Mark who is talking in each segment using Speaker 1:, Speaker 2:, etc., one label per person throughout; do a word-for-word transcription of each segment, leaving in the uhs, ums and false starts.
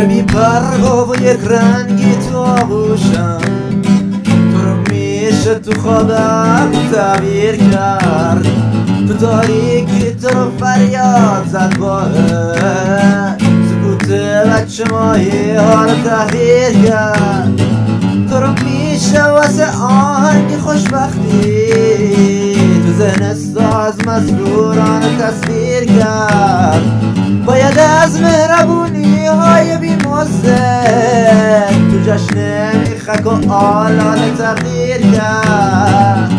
Speaker 1: چه بی پروا و یک رنگی تو آغوشم، تو رو میشه تو خوابم تعبیر کرد. تو تاریکی تو رو فریاد زد باید، سکوت بچه ماهی ها رو تحریر کرد. تو رو میشه واسه آهنگ خوشبختی تو ذهن ساز مسرورانه تصویر کرد. باید از مهربونی های بی مزد تو جشن میخک و آلان تقدیر کرد.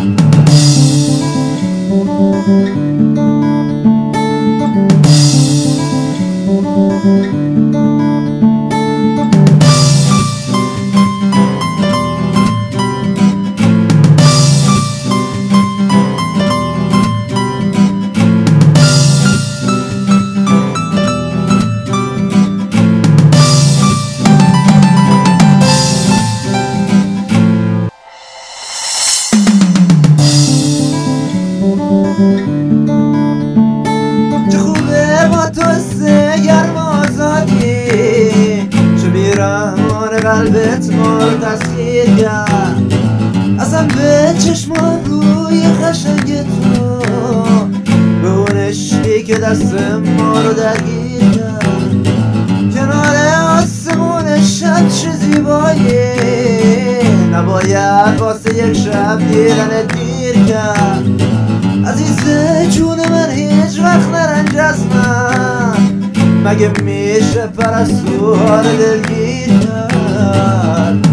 Speaker 1: چه خوبه با تو حسه گرم آزادی، چه بیرحمان قلبت ما رو تسخیر کرد. اصلا به چشمان روی خشنگ تو به اون عشقی که دست ما رو درگیر کرد. کنار آسمون شب چه زیبایی، نباید واسه یک شب دیدن دیر کرد. عزیز جون من هیچ وقت نرنج از من، مگه میشه پرستوها رو دلگیر کرد.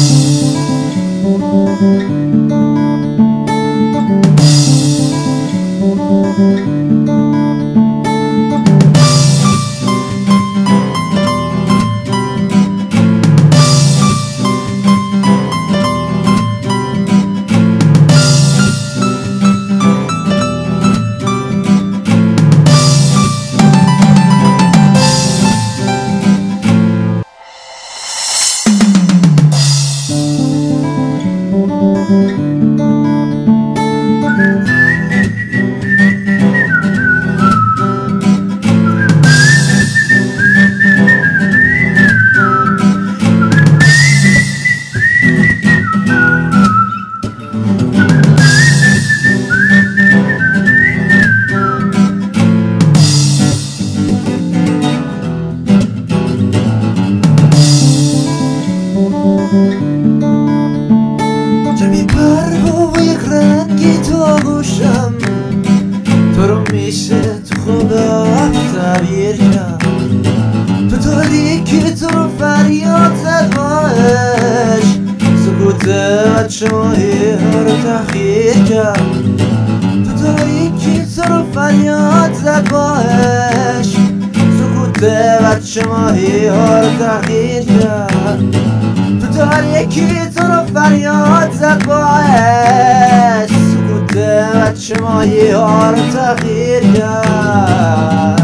Speaker 1: چه بی پروا و یک رنگی تو آغوشم، تو رو میشه تو خوابم تعبیر کرد. تو تاریکی تو رو فریاد زد باش، سکوت بچه ماهی ها رو تحقیر کرد. تو تاریکی تو رو فریاد زد باش، سکوت بچه ماهی ها رو تحقیر کرد. تو تاریکی تو رو فریاد زد باعث، سکوت بچه ماهی ها رو تغییر کرد.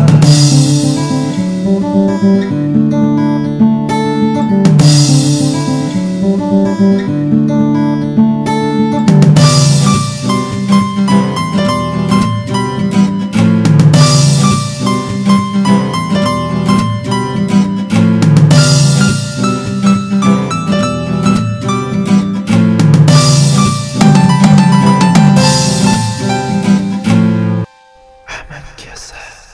Speaker 1: Yes, sir.